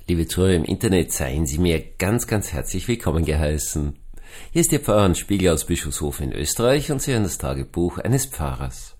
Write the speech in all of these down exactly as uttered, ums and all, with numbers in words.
Liebe Zuhörer im Internet, seien Sie mir ganz, ganz herzlich willkommen geheißen. Hier ist Ihr Pfarrer Hans Spiegel aus Bischofshofen in Österreich und Sie hören das Tagebuch eines Pfarrers.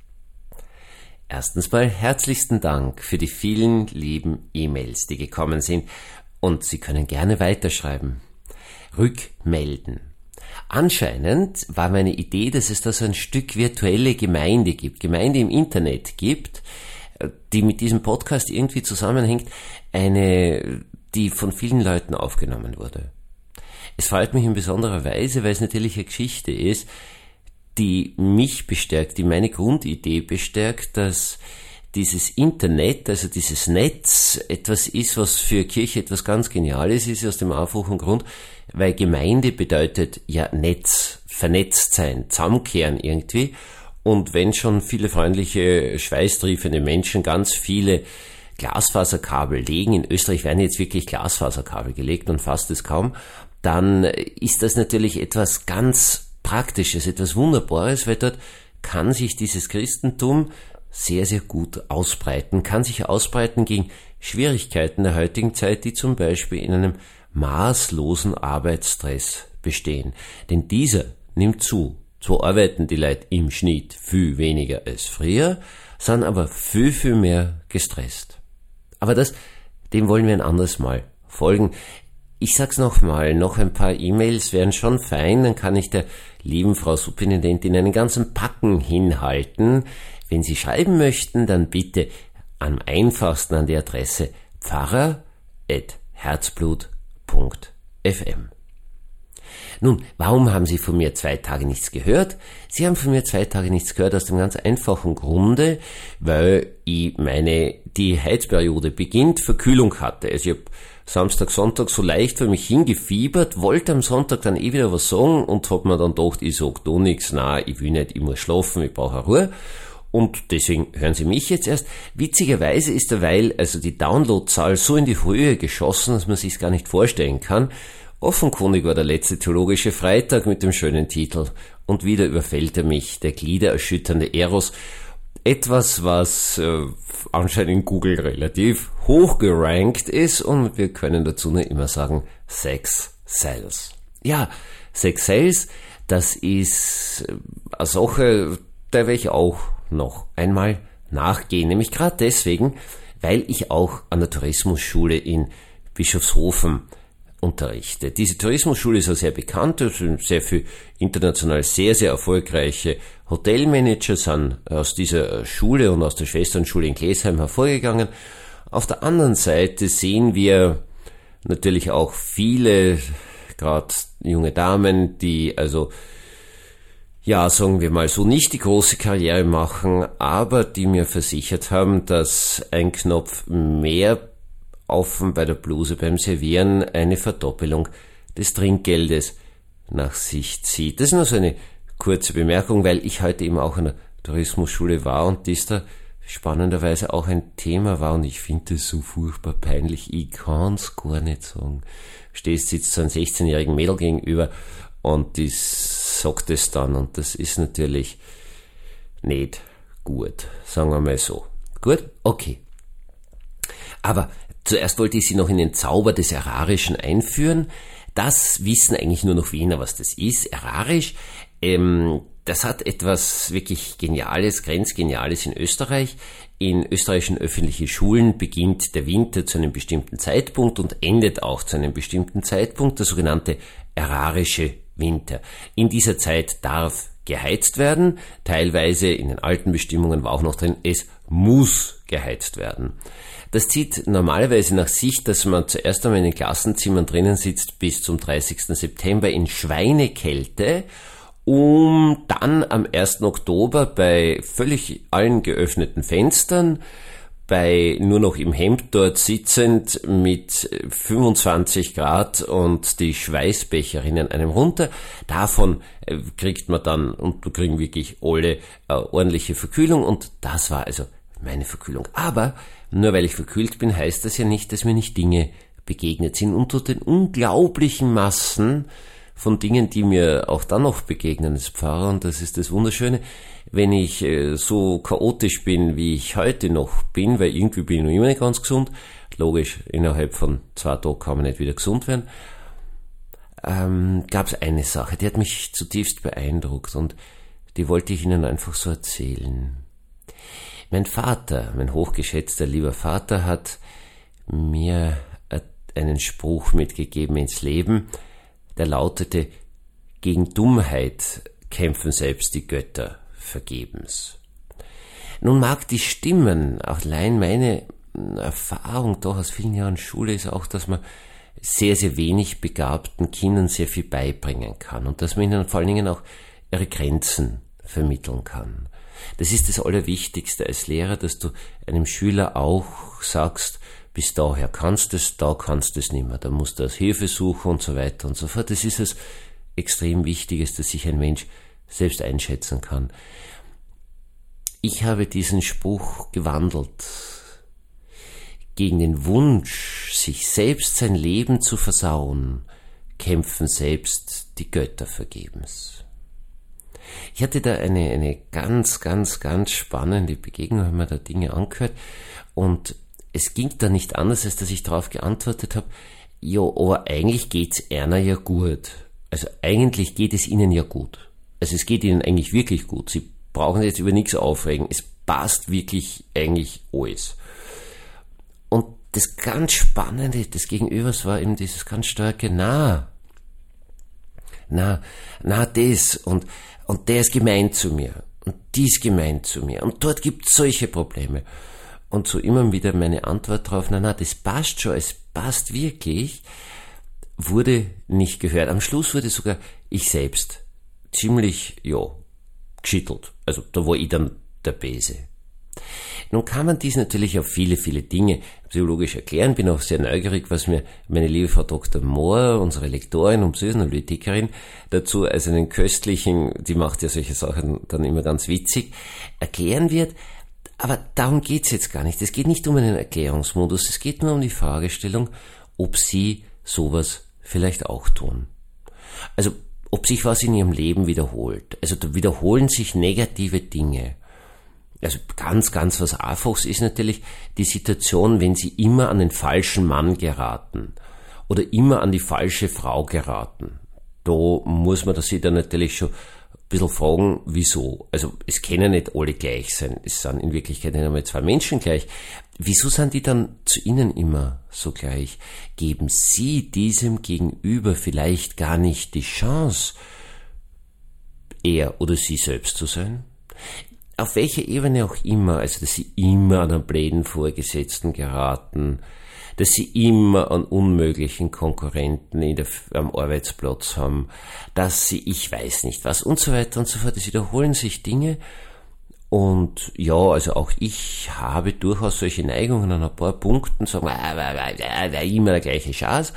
Erstens mal herzlichsten Dank für die vielen lieben E-Mails, die gekommen sind, und Sie können gerne weiterschreiben. Rückmelden. Anscheinend war meine Idee, dass es da so ein Stück virtuelle Gemeinde gibt, Gemeinde im Internet gibt, die mit diesem Podcast irgendwie zusammenhängt, eine, die von vielen Leuten aufgenommen wurde. Es freut mich in besonderer Weise, weil es natürlich eine Geschichte ist, die mich bestärkt, die meine Grundidee bestärkt, dass dieses Internet, also dieses Netz, etwas ist, was für Kirche etwas ganz Geniales ist, aus dem einfachen Grund, weil Gemeinde bedeutet ja Netz, vernetzt sein, zusammenkehren irgendwie. Und wenn schon viele freundliche, schweißtriefende Menschen ganz viele Glasfaserkabel legen, in Österreich werden jetzt wirklich Glasfaserkabel gelegt, man fasst es kaum, dann ist das natürlich etwas ganz Praktisches, etwas Wunderbares, weil dort kann sich dieses Christentum sehr, sehr gut ausbreiten, kann sich ausbreiten gegen Schwierigkeiten der heutigen Zeit, die zum Beispiel in einem maßlosen Arbeitsstress bestehen. Denn dieser nimmt zu. Zwar arbeiten die Leute im Schnitt viel weniger als früher, sind aber viel, viel mehr gestresst. Aber das, dem wollen wir ein anderes Mal folgen. Ich sag's nochmal, noch ein paar E-Mails wären schon fein, dann kann ich der lieben Frau Superintendentin einen ganzen Packen hinhalten. Wenn Sie schreiben möchten, dann bitte am einfachsten an die Adresse pfarrer at herzblut punkt f m. Nun, warum haben Sie von mir zwei Tage nichts gehört? Sie haben von mir zwei Tage nichts gehört aus dem ganz einfachen Grunde, weil ich meine, die Heizperiode beginnt, Verkühlung hatte. Also ich habe Samstag, Sonntag so leicht für mich hingefiebert, wollte am Sonntag dann eh wieder was sagen und hab mir dann gedacht, ich sag da nichts, nein, ich will nicht, ich muss schlafen, ich brauche Ruhe. Und deswegen hören Sie mich jetzt erst. Witzigerweise ist derweil also die Downloadzahl so in die Höhe geschossen, dass man sich's gar nicht vorstellen kann. Offenkundig war der letzte theologische Freitag mit dem schönen Titel und wieder überfällt er mich, der gliedererschütternde Eros. Etwas, was äh, anscheinend in Google relativ hoch gerankt ist und wir können dazu nur immer sagen, Sex sells. Ja, Sex sells, das ist eine Sache, der werde ich auch noch einmal nachgehen. Nämlich gerade deswegen, weil ich auch an der Tourismusschule in Bischofshofen unterrichte. Diese Tourismusschule ist ja sehr bekannt, es sind sehr viel international sehr, sehr erfolgreiche Hotelmanager sind aus dieser Schule und aus der Schwesternschule in Glesheim hervorgegangen. Auf der anderen Seite sehen wir natürlich auch viele, gerade junge Damen, die also, ja, sagen wir mal so, nicht die große Karriere machen, aber die mir versichert haben, dass ein Knopf mehr offen bei der Bluse beim Servieren eine Verdoppelung des Trinkgeldes nach sich zieht. Das ist nur so eine kurze Bemerkung, weil ich heute eben auch an der Tourismusschule war und dies da spannenderweise auch ein Thema war und ich finde das so furchtbar peinlich. Ich kann's gar nicht sagen. Stehst, sitzt so ein sechzehnjährigen Mädel gegenüber und die sagt es dann und das ist natürlich nicht gut, sagen wir mal so. Gut? Okay. Aber zuerst wollte ich Sie noch in den Zauber des Ärarischen einführen. Das wissen eigentlich nur noch Wiener, was das ist. Ärarisch, ähm, das hat etwas wirklich Geniales, Grenzgeniales in Österreich. In österreichischen öffentlichen Schulen beginnt der Winter zu einem bestimmten Zeitpunkt und endet auch zu einem bestimmten Zeitpunkt, der sogenannte ärarische Winter. In dieser Zeit darf geheizt werden. Teilweise in den alten Bestimmungen war auch noch drin, es muss geheizt werden. Das zieht normalerweise nach sich, dass man zuerst einmal in den Klassenzimmern drinnen sitzt bis zum dreißigsten September in Schweinekälte, um dann am ersten Oktober bei völlig allen geöffneten Fenstern, bei nur noch im Hemd dort sitzend mit fünfundzwanzig Grad und die Schweißbecherinnen einem runter. Davon kriegt man dann, und du kriegen wirklich alle äh, ordentliche Verkühlung und das war also meine Verkühlung. Aber nur weil ich verkühlt bin, heißt das ja nicht, dass mir nicht Dinge begegnet sind. Unter den unglaublichen Massen von Dingen, die mir auch dann noch begegnen als Pfarrer, und das ist das Wunderschöne, wenn ich äh, so chaotisch bin, wie ich heute noch bin, weil irgendwie bin ich noch immer nicht ganz gesund, logisch, innerhalb von zwei Tagen kann man nicht wieder gesund werden, ähm, gab es eine Sache, die hat mich zutiefst beeindruckt und die wollte ich Ihnen einfach so erzählen. Mein Vater, mein hochgeschätzter, lieber Vater, hat mir einen Spruch mitgegeben ins Leben, der lautete: Gegen Dummheit kämpfen selbst die Götter vergebens. Nun mag die stimmen, auch allein meine Erfahrung doch aus vielen Jahren Schule ist auch, dass man sehr, sehr wenig begabten Kindern sehr viel beibringen kann und dass man ihnen vor allen Dingen auch ihre Grenzen vermitteln kann. Das ist das Allerwichtigste als Lehrer, dass du einem Schüler auch sagst, bis daher kannst du es, da kannst du es nicht mehr, da musst du als Hilfe suchen und so weiter und so fort. Das ist das extrem Wichtiges, dass sich ein Mensch selbst einschätzen kann. Ich habe diesen Spruch gewandelt. Gegen den Wunsch, sich selbst sein Leben zu versauen, kämpfen selbst die Götter vergebens. Ich hatte da eine, eine ganz, ganz, ganz spannende Begegnung, habe mir da Dinge angehört und es ging da nicht anders, als dass ich darauf geantwortet habe, ja, aber eigentlich geht's einer ja gut. Also eigentlich geht es ihnen ja gut. Also es geht ihnen eigentlich wirklich gut. Sie brauchen jetzt über nichts aufregen. Es passt wirklich eigentlich alles. Und das ganz Spannende des Gegenübers war eben dieses ganz starke Na. Na, na das und, und der ist gemein zu mir und die ist gemein zu mir und dort gibt's solche Probleme. Und so immer wieder meine Antwort drauf, na na, das passt schon, es passt wirklich, wurde nicht gehört. Am Schluss wurde sogar ich selbst ziemlich, ja, geschüttelt. Also da war ich dann der Böse. Nun kann man dies natürlich auf viele, viele Dinge psychologisch erklären. Bin auch sehr neugierig, was mir meine liebe Frau Doktor Mohr, unsere Lektorin und Psychoanalytikerin, dazu als einen köstlichen, die macht ja solche Sachen dann immer ganz witzig, erklären wird. Aber darum geht's jetzt gar nicht. Es geht nicht um einen Erklärungsmodus. Es geht nur um die Fragestellung, ob Sie sowas vielleicht auch tun. Also, ob sich was in Ihrem Leben wiederholt. Also, da wiederholen sich negative Dinge. Also, ganz, ganz was Einfaches ist natürlich die Situation, wenn Sie immer an den falschen Mann geraten oder immer an die falsche Frau geraten. Da muss man sich dann natürlich schon ein bisschen fragen, wieso. Also es können nicht alle gleich sein, es sind in Wirklichkeit nicht einmal zwei Menschen gleich. Wieso sind die dann zu Ihnen immer so gleich? Geben Sie diesem Gegenüber vielleicht gar nicht die Chance, er oder sie selbst zu sein? Auf welcher Ebene auch immer, also dass Sie immer an einen blöden Vorgesetzten geraten, dass Sie immer an unmöglichen Konkurrenten in der, am Arbeitsplatz haben, dass Sie, ich weiß nicht was und so weiter und so fort. Es wiederholen sich Dinge und ja, also auch ich habe durchaus solche Neigungen an ein paar Punkten, sagen wir, immer der gleiche Chance.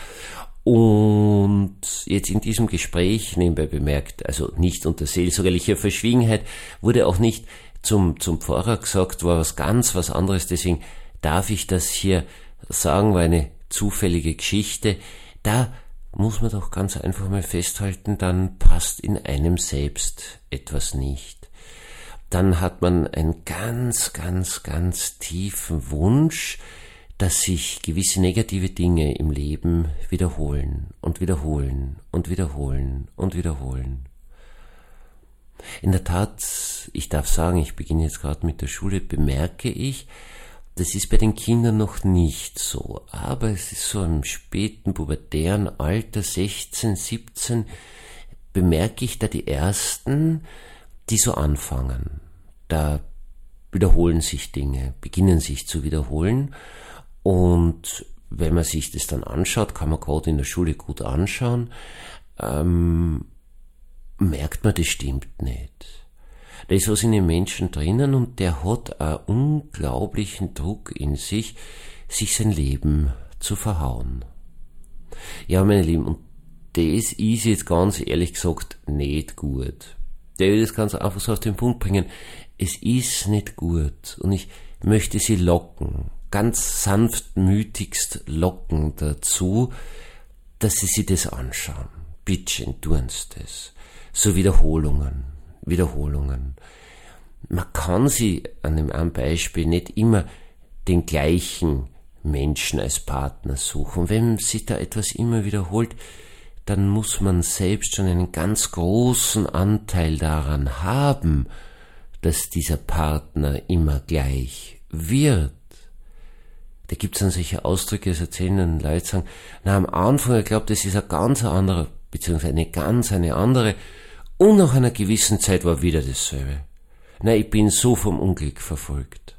Und jetzt in diesem Gespräch, nebenbei bemerkt, also nicht unter seelsorgerlicher Verschwiegenheit, wurde auch nicht zum, zum Pfarrer gesagt, war was ganz was anderes, deswegen darf ich das hier sagen, war eine zufällige Geschichte. Da muss man doch ganz einfach mal festhalten, dann passt in einem selbst etwas nicht. Dann hat man einen ganz, ganz, ganz tiefen Wunsch, dass sich gewisse negative Dinge im Leben wiederholen und wiederholen und wiederholen und wiederholen. In der Tat, ich darf sagen, ich beginne jetzt gerade mit der Schule, bemerke ich, das ist bei den Kindern noch nicht so, aber es ist so im späten pubertären Alter, sechzehn, siebzehn, bemerke ich da die ersten, die so anfangen. Da wiederholen sich Dinge, beginnen sich zu wiederholen und wenn man sich das dann anschaut, kann man gerade in der Schule gut anschauen, ähm, merkt man, das stimmt nicht. Da ist was in den Menschen drinnen und der hat einen unglaublichen Druck in sich, sich sein Leben zu verhauen. Ja, meine Lieben, und das ist jetzt ganz ehrlich gesagt nicht gut. Der will das ganz einfach so auf den Punkt bringen. Es ist nicht gut und ich möchte Sie locken, ganz sanftmütigst locken dazu, dass Sie sich das anschauen. Bittchen, tun Sie das. So Wiederholungen. Wiederholungen. Man kann sie an dem einen Beispiel nicht immer den gleichen Menschen als Partner suchen. Wenn sich da etwas immer wiederholt, dann muss man selbst schon einen ganz großen Anteil daran haben, dass dieser Partner immer gleich wird. Da gibt es dann solche Ausdrücke, das erzählen dann Leute, sagen, na, am Anfang, ich glaube, das ist ein ganz anderer, beziehungsweise eine ganz eine andere, und nach einer gewissen Zeit war wieder dasselbe. Na, ich bin so vom Unglück verfolgt.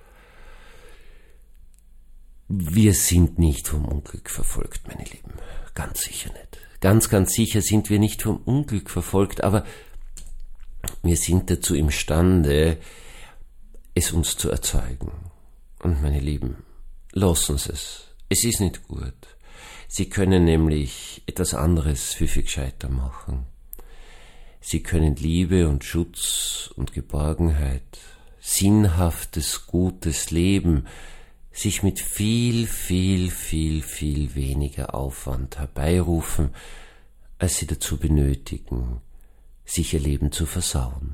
Wir sind nicht vom Unglück verfolgt, meine Lieben. Ganz sicher nicht. Ganz, ganz sicher sind wir nicht vom Unglück verfolgt, aber wir sind dazu imstande, es uns zu erzeugen. Und meine Lieben, lassen Sie es. Es ist nicht gut. Sie können nämlich etwas anderes viel, viel gescheiter machen. Sie können Liebe und Schutz und Geborgenheit, sinnhaftes, gutes Leben sich mit viel, viel, viel, viel weniger Aufwand herbeirufen, als sie dazu benötigen, sich ihr Leben zu versauen.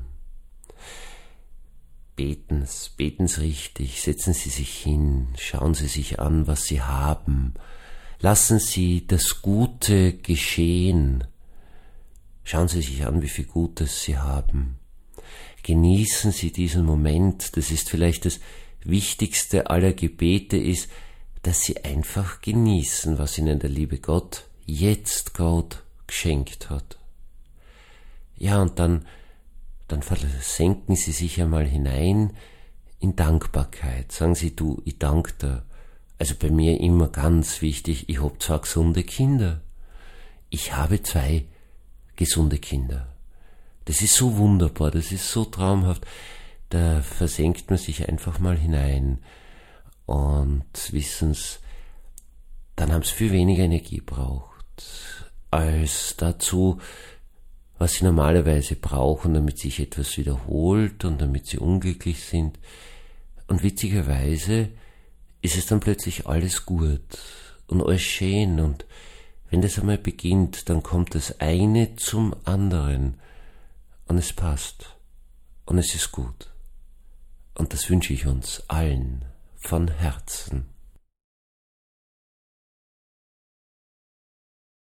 Beten's, beten's richtig, setzen Sie sich hin, schauen Sie sich an, was Sie haben, lassen Sie das Gute geschehen, schauen Sie sich an, wie viel Gutes Sie haben, genießen Sie diesen Moment, das ist vielleicht das Wichtigste aller Gebete ist, dass Sie einfach genießen, was Ihnen der liebe Gott jetzt gerade geschenkt hat. Ja, und dann, dann versenken Sie sich einmal hinein in Dankbarkeit. Sagen Sie, du, ich danke dir. Also bei mir immer ganz wichtig, ich habe zwei gesunde Kinder. Ich habe zwei gesunde Kinder. Das ist so wunderbar, das ist so traumhaft. Da versenkt man sich einfach mal hinein und wissen's, dann haben sie viel weniger Energie braucht, als dazu, was sie normalerweise brauchen, damit sich etwas wiederholt und damit sie unglücklich sind. Und witzigerweise ist es dann plötzlich alles gut und alles schön, und wenn das einmal beginnt, dann kommt das eine zum anderen und es passt und es ist gut. Und das wünsche ich uns allen von Herzen.